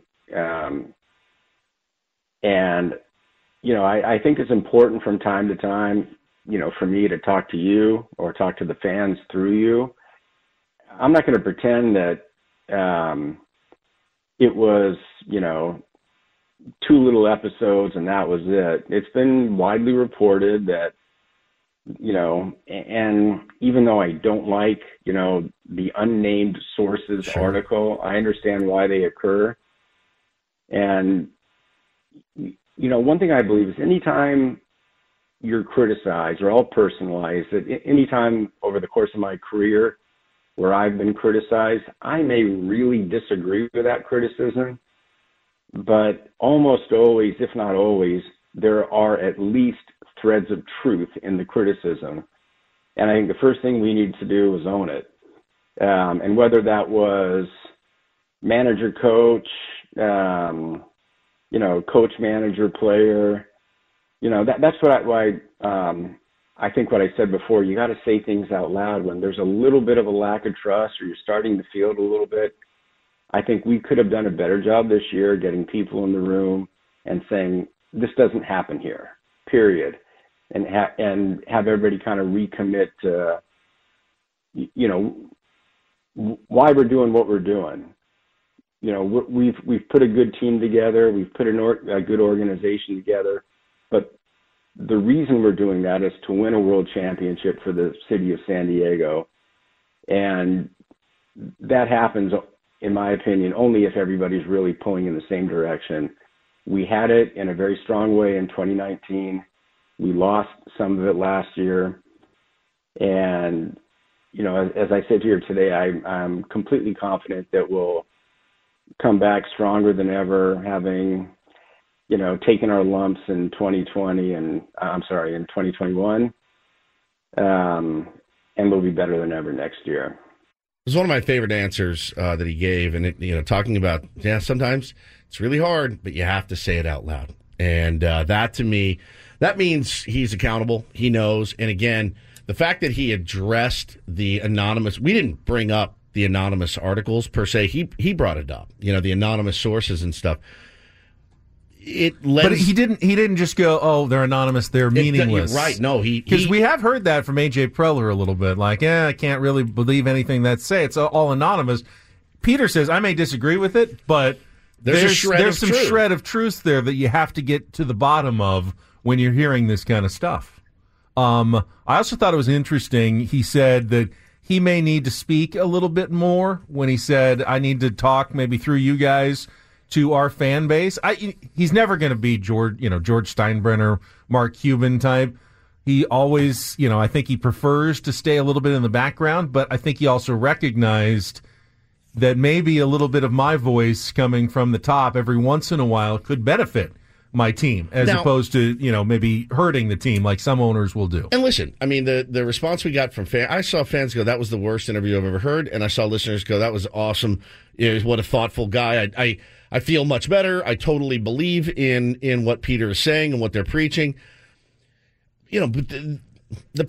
[SPEAKER 15] I think it's important from time to time, for me to talk to you or talk to the fans through you. I'm not going to pretend that it was, 2 little episodes and that was it. It's been widely reported that, and even though I don't like, the unnamed sources article, I understand why they occur. And one thing I believe is anytime you're criticized, or I'll personalize it, anytime over the course of my career where I've been criticized, I may really disagree with that criticism, but almost always, if not always, there are at least threads of truth in the criticism. And I think the first thing we need to do is own it. And whether that was manager, coach, coach, manager, player, that's why I think what I said before, you got to say things out loud when there's a little bit of a lack of trust or you're starting to feel it a little bit. I think we could have done a better job this year getting people in the room and saying, this doesn't happen here, period. And have everybody kind of recommit to, why we're doing what we're doing. We've put a good team together. We've put a good organization together. But the reason we're doing that is to win a world championship for the city of San Diego. And that happens, in my opinion, only if everybody's really pulling in the same direction. We had it in a very strong way in 2019. We lost some of it last year. And, as I said here today, I'm completely confident that we'll come back stronger than ever, having, taken our lumps in 2020 in 2021. And we'll be better than ever next year.
[SPEAKER 4] was one of my favorite answers that he gave, and talking about sometimes it's really hard, but you have to say it out loud, and that to me, that means he's accountable. He knows, and again, the fact that he addressed the anonymous, we didn't bring up the anonymous articles per se. He brought it up, the anonymous sources and stuff.
[SPEAKER 5] But he didn't just go, oh, they're anonymous, they're meaningless.
[SPEAKER 4] Right, no.
[SPEAKER 5] Because we have heard that from A.J. Preller a little bit, like, I can't really believe anything they say. It's all anonymous. Peter says, I may disagree with it, but there's some shred of truth there that you have to get to the bottom of when you're hearing this kind of stuff. I also thought it was interesting, he said that he may need to speak a little bit more when he said, I need to talk maybe through you guys to our fan base. He's never going to be George Steinbrenner, Mark Cuban type. He always, I think he prefers to stay a little bit in the background, but I think he also recognized that maybe a little bit of my voice coming from the top every once in a while could benefit my team as opposed to, maybe hurting the team like some owners will do.
[SPEAKER 4] And listen, I mean, the response we got from fans, I saw fans go, that was the worst interview I've ever heard, and I saw listeners go, that was awesome. What a thoughtful guy. I feel much better. I totally believe in what Peter is saying and what they're preaching. But the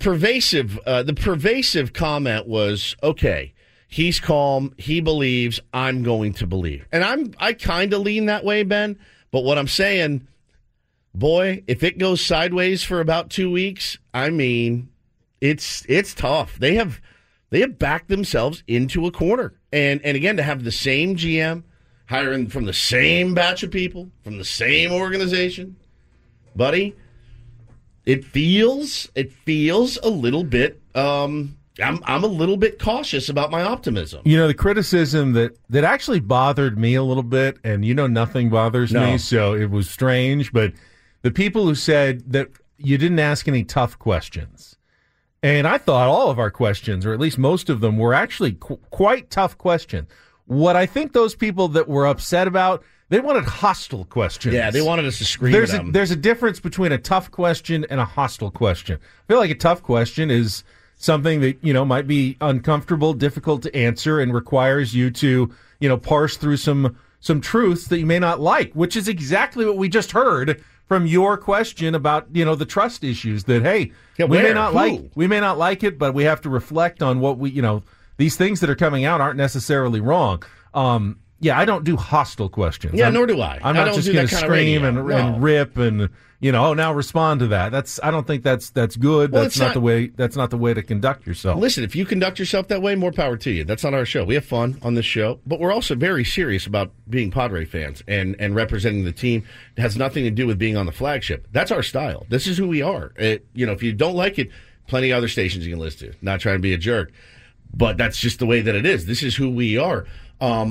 [SPEAKER 4] pervasive comment was, okay, he's calm, he believes, I'm going to believe. And I kind of lean that way, Ben, but what I'm saying, boy, if it goes sideways for about 2 weeks, I mean, it's tough. They have backed themselves into a corner. And again, to have the same GM, hiring from the same batch of people, from the same organization, buddy, it feels a little bit, I'm a little bit cautious about my optimism.
[SPEAKER 5] The criticism that actually bothered me a little bit, and nothing bothers me, so it was strange, but the people who said that you didn't ask any tough questions. And I thought all of our questions, or at least most of them, were actually quite tough questions. What I think those people that were upset about, they wanted hostile questions.
[SPEAKER 4] Yeah, they wanted us to scream at them.
[SPEAKER 5] There's a difference between a tough question and a hostile question. I feel like a tough question is something that, might be uncomfortable, difficult to answer, and requires you to, parse through some truths that you may not like, which is exactly what we just heard from your question about, the trust issues that, hey, we may not like it, but we have to reflect on what we, these things that are coming out aren't necessarily wrong. I don't do hostile questions.
[SPEAKER 4] Yeah, nor do I.
[SPEAKER 5] I'm not just going to scream and rip and now respond to that. I don't think that's good. Well, that's not the way to conduct yourself.
[SPEAKER 4] Listen, if you conduct yourself that way, more power to you. That's not our show. We have fun on this show, but we're also very serious about being Padre fans and representing the team. It has nothing to do with being on the flagship. That's our style. This is who we are. If you don't like it, plenty of other stations you can listen to. Not trying to be a jerk. But that's just the way that it is. This is who we are. I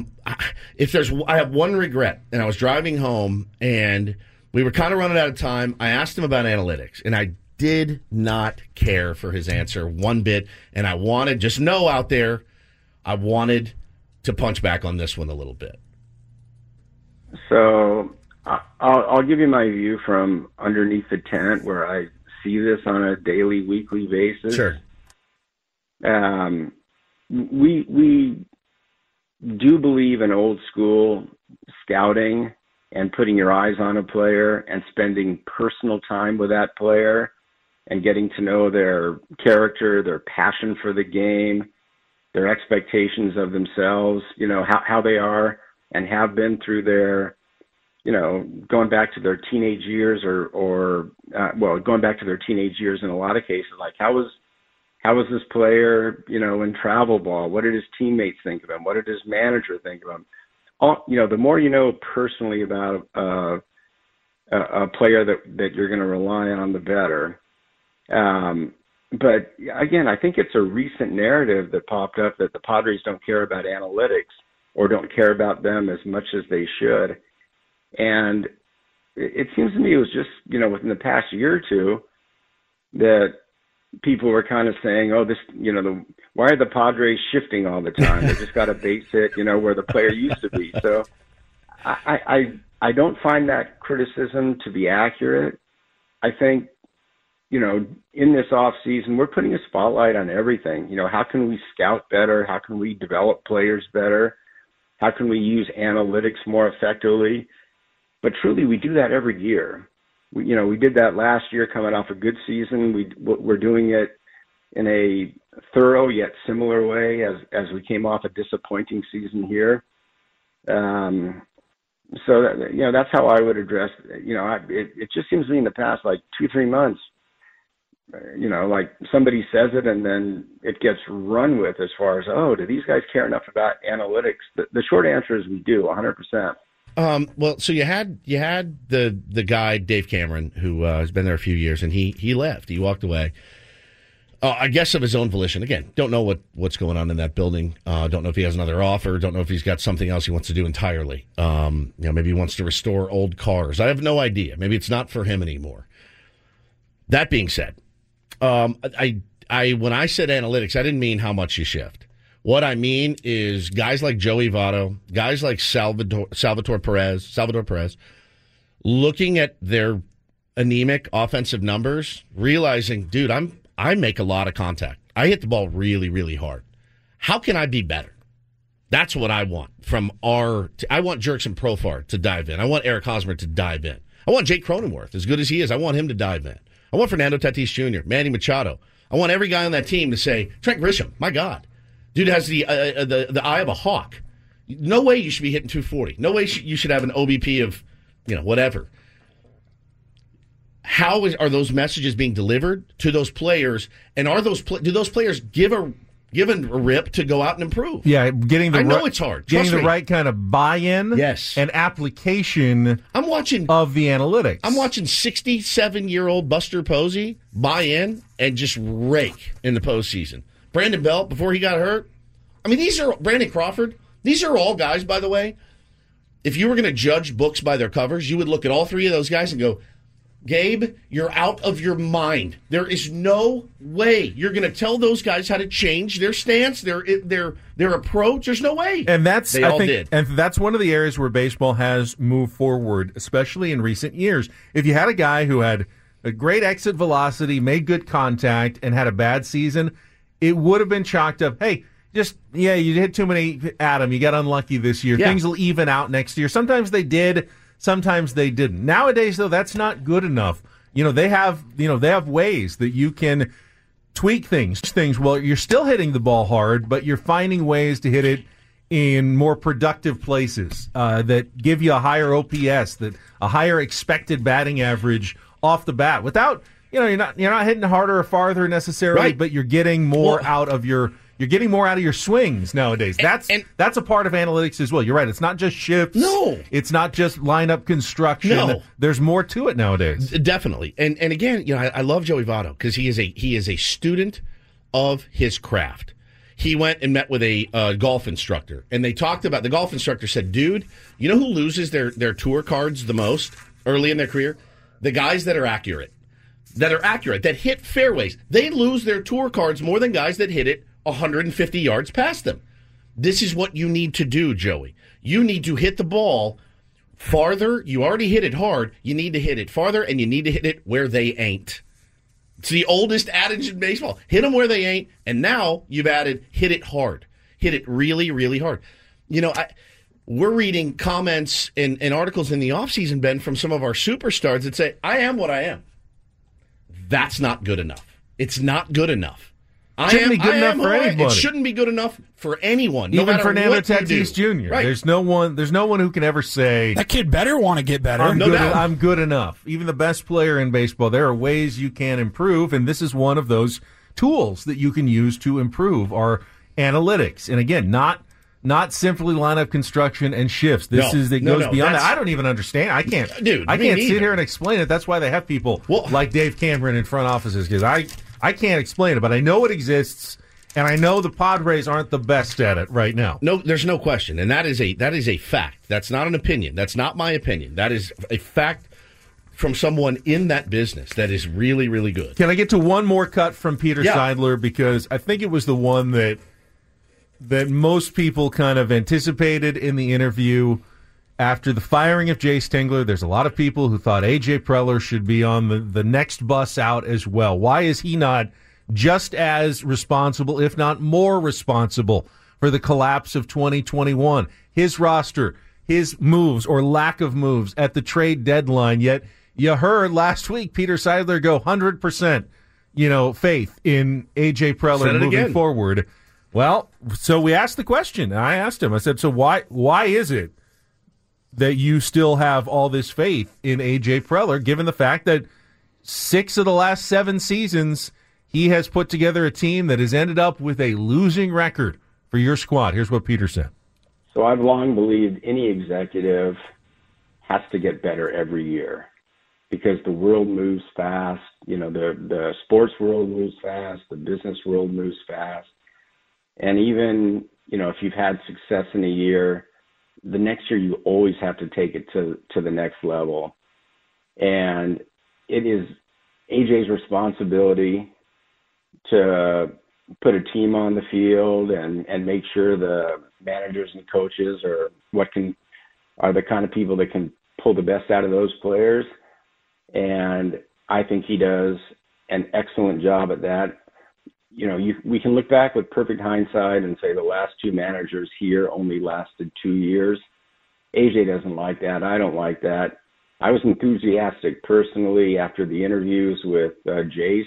[SPEAKER 4] have one regret, and I was driving home, and we were kind of running out of time. I asked him about analytics, and I did not care for his answer one bit. And I wanted, just know out there, I wanted to punch back on this one a little bit.
[SPEAKER 15] So I'll give you my view from underneath the tent, where I see this on a daily, weekly basis.
[SPEAKER 4] Sure.
[SPEAKER 15] We do believe in old school scouting and putting your eyes on a player and spending personal time with that player and getting to know their character, their passion for the game, their expectations of themselves, how they are and have been through their, going back to their teenage years or going back to their teenage years in a lot of cases, like how was this player, in travel ball? What did his teammates think of him? What did his manager think of him? The more you know personally about a player that you're going to rely on, the better. But again, I think it's a recent narrative that popped up that the Padres don't care about analytics or don't care about them as much as they should. And it seems to me it was just, within the past year or two that people were kind of saying, oh, this, why are the Padres shifting all the time? They just got to base it, where the player used to be. So I don't find that criticism to be accurate. I think in this off season, we're putting a spotlight on everything. How can we scout better? How can we develop players better? How can we use analytics more effectively? But truly, we do that every year. We did that last year coming off a good season. We're doing it in a thorough yet similar way as we came off a disappointing season here. So that's how I would address it. It just seems to me in the past, like 2-3 months, like somebody says it and then it gets run with as far as, do these guys care enough about analytics? The short answer is we do, 100%.
[SPEAKER 4] Well, so you had the guy, Dave Cameron, who has been there a few years, and he left. He walked away. I guess of his own volition. Again, don't know what's going on in that building. Don't know if he has another offer. Don't know if he's got something else he wants to do entirely. Maybe he wants to restore old cars. I have no idea. Maybe it's not for him anymore. That being said, when I said analytics, I didn't mean how much you shift. What I mean is guys like Joey Votto, guys like Salvador Perez, looking at their anemic offensive numbers, realizing, dude, I make a lot of contact. I hit the ball really, really hard. How can I be better? That's what I want I want Jurickson Profar to dive in. I want Eric Hosmer to dive in. I want Jake Cronenworth, as good as he is, I want him to dive in. I want Fernando Tatis Jr., Manny Machado. I want every guy on that team to say, Trent Grisham, my God. Dude has the eye of a hawk. No way you should be hitting 240. No way you should have an OBP of, whatever. How are those messages being delivered to those players? And do those players give a rip to go out and improve?
[SPEAKER 5] Yeah,
[SPEAKER 4] I know it's hard.
[SPEAKER 5] Getting the right kind of buy-in,
[SPEAKER 4] yes,
[SPEAKER 5] and application. Of the analytics.
[SPEAKER 4] I'm watching 67-year-old Buster Posey buy in and just rake in the postseason. Brandon Belt, before he got hurt. I mean, Brandon Crawford. These are all guys, by the way. If you were going to judge books by their covers, you would look at all three of those guys and go, Gabe, you're out of your mind. There is no way you're going to tell those guys how to change their stance, their approach. There's no way.
[SPEAKER 5] And that's and that's one of the areas where baseball has moved forward, especially in recent years. If you had a guy who had a great exit velocity, made good contact, and had a bad season, it would have been chalked up, hey, you hit too many at him. You got unlucky this year. Yeah. Things will even out next year. Sometimes they did. Sometimes they didn't. Nowadays, though, that's not good enough. They have ways that you can tweak things. Well, you're still hitting the ball hard, but you're finding ways to hit it in more productive places that give you a higher OPS, a higher expected batting average off the bat. Without, you're not hitting harder or farther necessarily, right, but you're getting more out of your. You're getting more out of your swings nowadays. That's a part of analytics as well. You're right. It's not just shifts.
[SPEAKER 4] No.
[SPEAKER 5] It's not just lineup construction. No. There's more to it nowadays.
[SPEAKER 4] Definitely. And again, I love Joey Votto because he is a student of his craft. He went and met with a golf instructor, and they talked about, the golf instructor said, dude, you know who loses their tour cards the most early in their career? The guys that are accurate, that hit fairways. They lose their tour cards more than guys that hit it 150 yards past them. This is what you need to do, Joey. You need to hit the ball farther. You already hit it hard. You need to hit it farther, and you need to hit it where they ain't. It's the oldest adage in baseball. Hit them where they ain't, and now you've added hit it hard. Hit it really, really hard. We're reading comments and articles in the offseason, Ben, from some of our superstars that say, I am what I am. That's not good enough. It's not good enough.
[SPEAKER 5] Shouldn't be good enough for anybody.
[SPEAKER 4] It shouldn't be good enough for anyone.
[SPEAKER 5] Even Fernando Tatis Jr.
[SPEAKER 4] Right.
[SPEAKER 5] There's no one who can ever say
[SPEAKER 6] that kid better want to get better.
[SPEAKER 5] I'm good enough. Even the best player in baseball, there are ways you can improve, and this is one of those tools that you can use to improve our analytics. And again, not simply lineup construction and shifts. This goes beyond that. I don't even understand. I can't sit here and explain it. That's why they have people like Dave Cameron in front offices, because I can't explain it, but I know it exists, and I know the Padres aren't the best at it right now.
[SPEAKER 4] No, there's no question, and that is a fact. That's not an opinion. That's not my opinion. That is a fact from someone in that business that is really, really good.
[SPEAKER 5] Can I get to one more cut from Peter Seidler, because I think it was the one that most people kind of anticipated in the interview, after the firing of Jayce Tingler, there's a lot of people who thought A.J. Preller should be on the next bus out as well. Why is he not just as responsible, if not more responsible, for the collapse of 2021? His roster, his moves or lack of moves at the trade deadline. Yet you heard last week Peter Seidler go 100%, faith in A.J. Preller moving forward. Well, so we asked the question. I asked him, I said, so why is it that you still have all this faith in A.J. Preller, given the fact that 6 of the last 7 seasons he has put together a team that has ended up with a losing record for your squad? Here's what Peter said.
[SPEAKER 15] So I've long believed any executive has to get better every year because the world moves fast. The sports world moves fast. The business world moves fast. And even, if you've had success in a year, the next year you always have to take it to the next level. And it is AJ's responsibility to put a team on the field and make sure the managers and coaches are the kind of people that can pull the best out of those players. And I think he does an excellent job at that. We can look back with perfect hindsight and say the last 2 managers here only lasted 2 years. AJ doesn't like that. I don't like that. I was enthusiastic personally after the interviews with Jayce.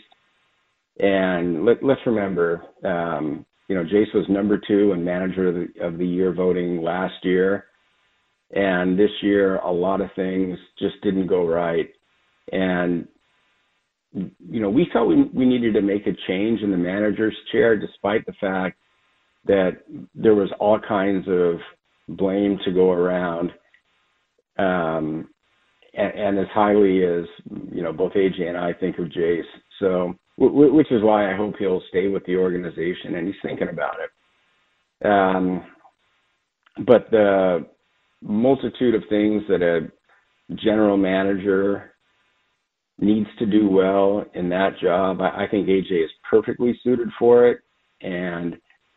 [SPEAKER 15] And let's remember, Jayce was number 2 in manager of the year voting last year. And this year, a lot of things just didn't go right. And we felt we needed to make a change in the manager's chair, despite the fact that there was all kinds of blame to go around. And as highly as, both AJ and I think of Jayce. So, which is why I hope he'll stay with the organization, and he's thinking about it. But the multitude of things that a general manager needs to do well in that job, I think AJ is perfectly suited for it. And,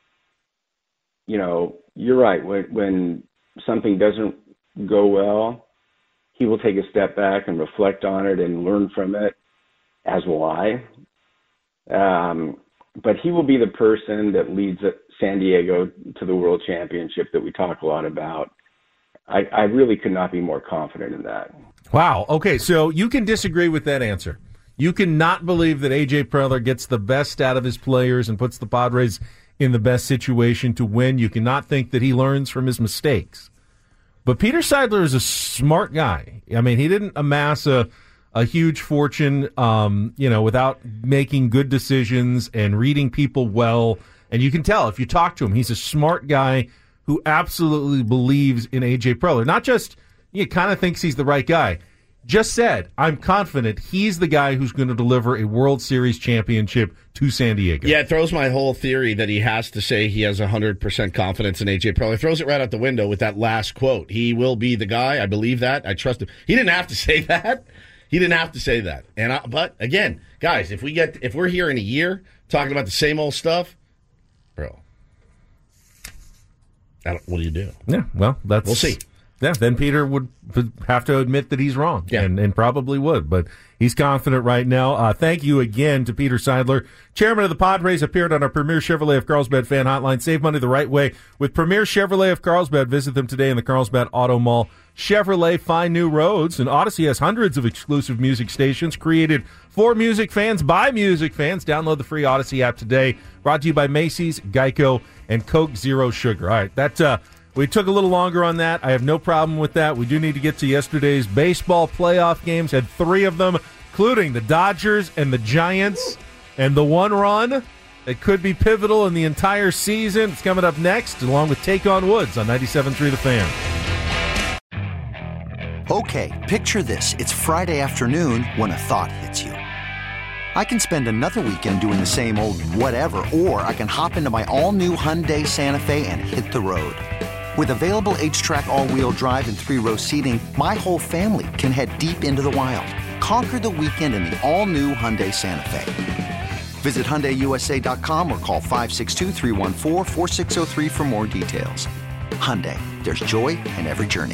[SPEAKER 15] you're right. When something doesn't go well, he will take a step back and reflect on it and learn from it, as will I. But he will be the person that leads San Diego to the World Championship that we talk a lot about. I really could not be more confident in that.
[SPEAKER 5] Wow. Okay, so you can disagree with that answer. You cannot believe that A.J. Preller gets the best out of his players and puts the Padres in the best situation to win. You cannot think that he learns from his mistakes. But Peter Seidler is a smart guy. I mean, he didn't amass a huge fortune, without making good decisions and reading people well. And you can tell if you talk to him, he's a smart guy who absolutely believes in A.J. Preller. Not just, he kind of thinks he's the right guy. Just said, I'm confident he's the guy who's going to deliver a World Series championship to San Diego.
[SPEAKER 4] Yeah, it throws my whole theory that he has to say he has 100% confidence in A.J. Preller. Throws it right out the window with that last quote. He will be the guy. I believe that. I trust him. He didn't have to say that. He didn't have to say that. But again, guys, if we're here in a year talking about the same old stuff, bro, what do you do?
[SPEAKER 5] Yeah, well, we'll
[SPEAKER 4] see.
[SPEAKER 5] Yeah, then Peter would have to admit that he's wrong, and probably would, but he's confident right now. Thank you again to Peter Seidler. Chairman of the Padres appeared on our Premier Chevrolet of Carlsbad fan hotline. Save money the right way with Premier Chevrolet of Carlsbad. Visit them today in the Carlsbad Auto Mall. Chevrolet, find new roads, and Odyssey has hundreds of exclusive music stations created for music fans by music fans. Download the free Odyssey app today. Brought to you by Macy's, Geico, and Coke Zero Sugar. All right, we took a little longer on that. I have no problem with that. We do need to get to yesterday's baseball playoff games. Had 3 of them, including the Dodgers and the Giants, and the one run that could be pivotal in the entire season. It's coming up next, along with Take on Woods on 97.3 The Fan.
[SPEAKER 11] Okay, picture this. It's Friday afternoon when a thought hits you. I can spend another weekend doing the same old whatever, or I can hop into my all-new Hyundai Santa Fe and hit the road. With available H-Track all-wheel drive and 3-row seating, my whole family can head deep into the wild. Conquer the weekend in the all-new Hyundai Santa Fe. Visit HyundaiUSA.com or call 562-314-4603 for more details. Hyundai, there's joy in every journey.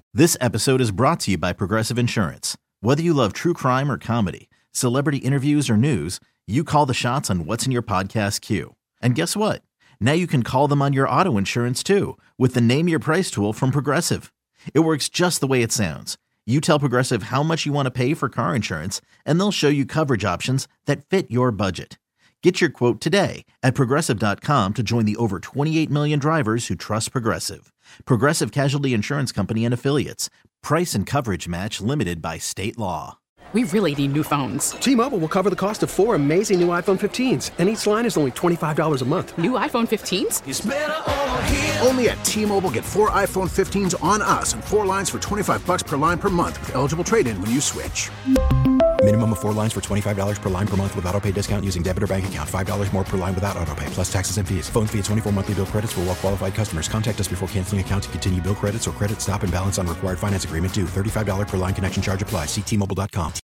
[SPEAKER 14] This episode is brought to you by Progressive Insurance. Whether you love true crime or comedy, celebrity interviews or news, you call the shots on what's in your podcast queue. And guess what? Now you can call them on your auto insurance too with the Name Your Price tool from Progressive. It works just the way it sounds. You tell Progressive how much you want to pay for car insurance, and they'll show you coverage options that fit your budget. Get your quote today at Progressive.com to join the over 28 million drivers who trust Progressive. Progressive Casualty Insurance Company and Affiliates. Price and coverage match limited by state law.
[SPEAKER 16] We really need new phones.
[SPEAKER 17] T-Mobile will cover the cost of 4 amazing new iPhone 15s, and each line is only $25 a month.
[SPEAKER 16] New iPhone 15s?
[SPEAKER 17] It's better over here.
[SPEAKER 18] Only at T-Mobile, get 4 iPhone 15s on us and 4 lines for $25 per line per month with eligible trade-in when you switch.
[SPEAKER 19] Minimum of 4 lines for $25 per line per month with autopay discount using debit or bank account. $5 more per line without autopay, plus taxes and fees. Phone fee at 24 monthly bill credits for well-qualified customers. Contact us before canceling account to continue bill credits or credit stop and balance on required finance agreement due. $35 per line connection charge applies. See T-Mobile.com.